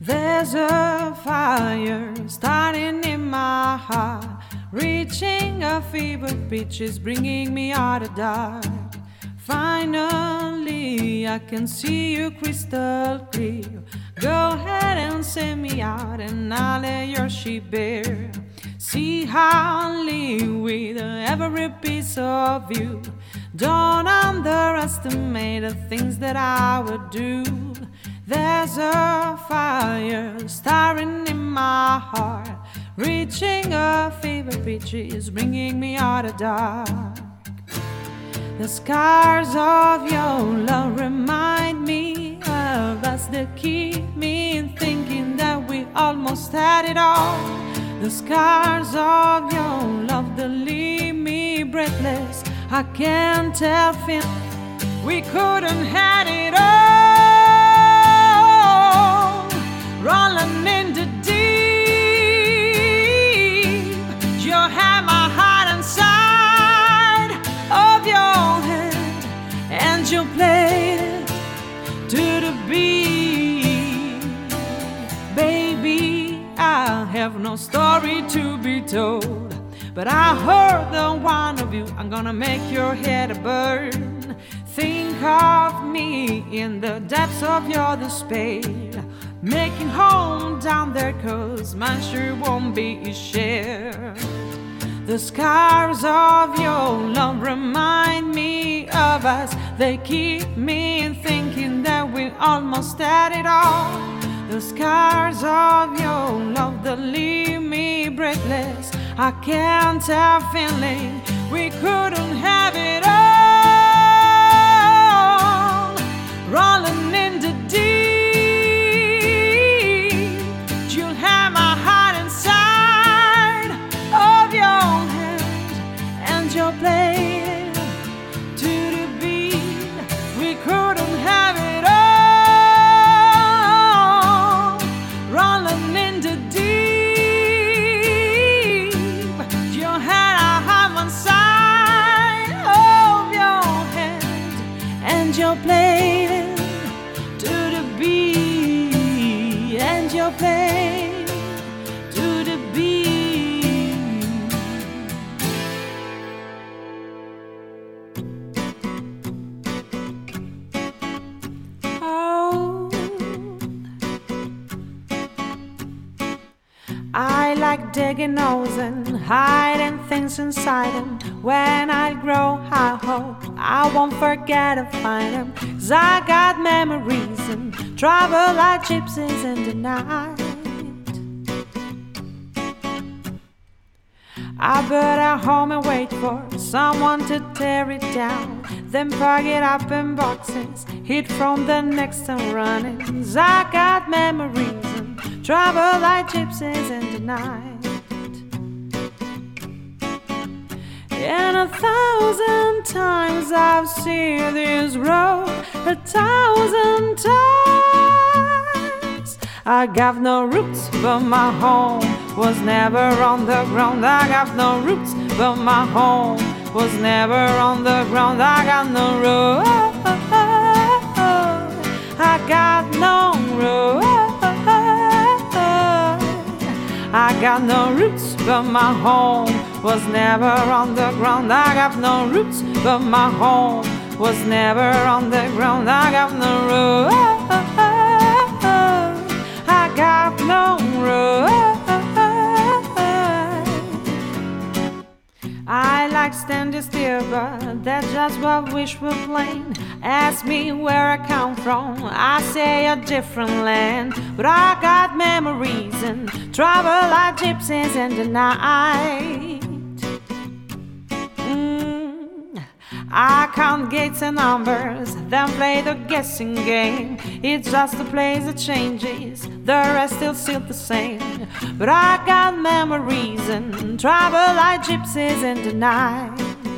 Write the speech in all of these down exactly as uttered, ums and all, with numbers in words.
There's a fire starting in my heart, reaching a fever pitch, is bringing me out of dark. Finally, I can see you crystal clear. Go ahead and send me out, and I'll lay your sheep bare. See how I live with every piece of you. Don't underestimate the things that I would do. There's a fire starting in my heart, reaching a fever pitch, is bringing me out of dark. The scars of your love remind me of us, that keep me thinking that we almost had it all. The scars of your love that leave me breathless, I can't tell feel we couldn't had it all. Rolling in the deep, you had my heart inside of your hand, and you played it to the beat. Baby, I have no story to be told, but I heard the one of you, I'm gonna make your head burn. Think of me in the depths of your despair, making home down there, cause mine sure won't be a share. The scars of your love remind me of us, they keep me thinking that we almost had it all. The scars of your love that leave me breathless, I can't help feeling we couldn't have it all. Rolling in the deep, you'll have my heart inside of your hand, and you're playing to the beat. We couldn't have it all. Rolling in the deep, you had a heart inside of your hand, and you're playing to the beat, and you're playing to the beat. Oh, I like digging holes and hiding things inside them. When I grow, I hope I won't forget to find them, 'cause I got memories and travel like gypsies in the night. I build a home and wait for someone to tear it down, then pack it up in boxes, hid from the next time running. 'Cause I got memories and travel like gypsies in the night. And a thousand times I've seen this road, a thousand times. I got no roots, but my home was never on the ground. I got no roots, but my home was never on the ground. I got no road, I got no road. I got no roots, but my home was never on the ground. I got no roots, but my home was never on the ground. I got no road, I got no road. I like standing still, but that's just what wish were plain. Ask me where I come from, I say a different land. But I got memories and travel like gypsies in the night. mm. I count gates and numbers, then play the guessing game. It's just the place that changes, the rest still still the same. But I got memories and travel like gypsies in the night.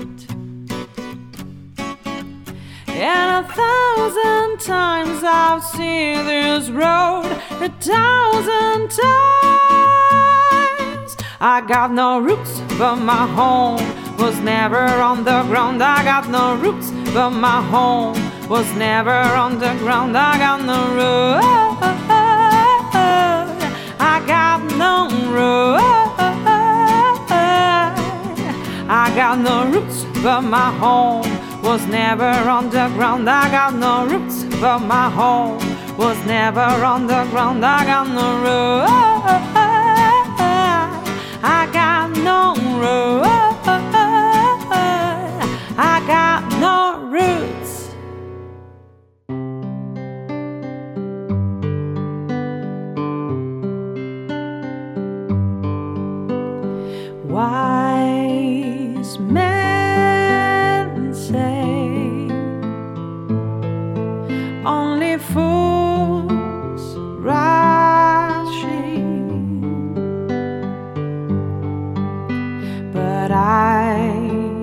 And a thousand times I've seen this road, a thousand times. I got no roots, but my home was never on the ground. I got no roots, but my home was never on the ground. I got no roots, got no road. I got no roots, but my home was never on the ground. I got no roots, but my home was never on the ground. I got no road. I got no road. I got no roots. Wise men say only fools rushing, but I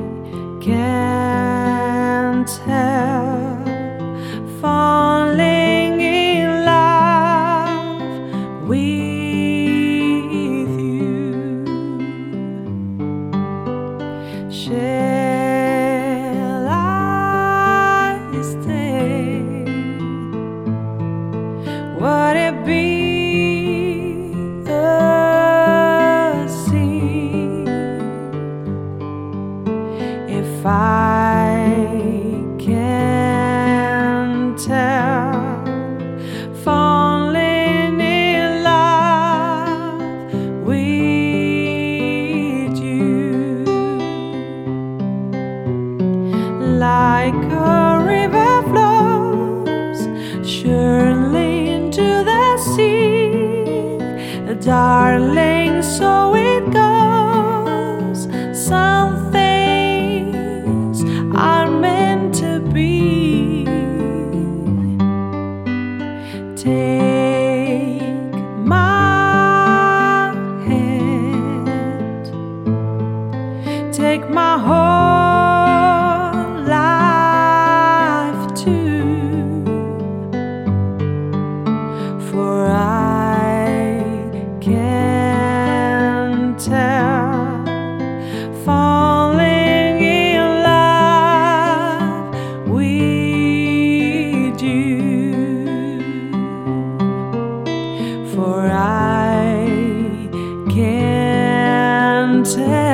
can't help falling in love with you. Shall I stay? Would it be a sin if I can't help falling in love with you? Like a river flows surely into the sea, darling, so it goes. Some things are meant to be. Take my hand, take my whole life too, for I can't help falling in love with you, for I can't help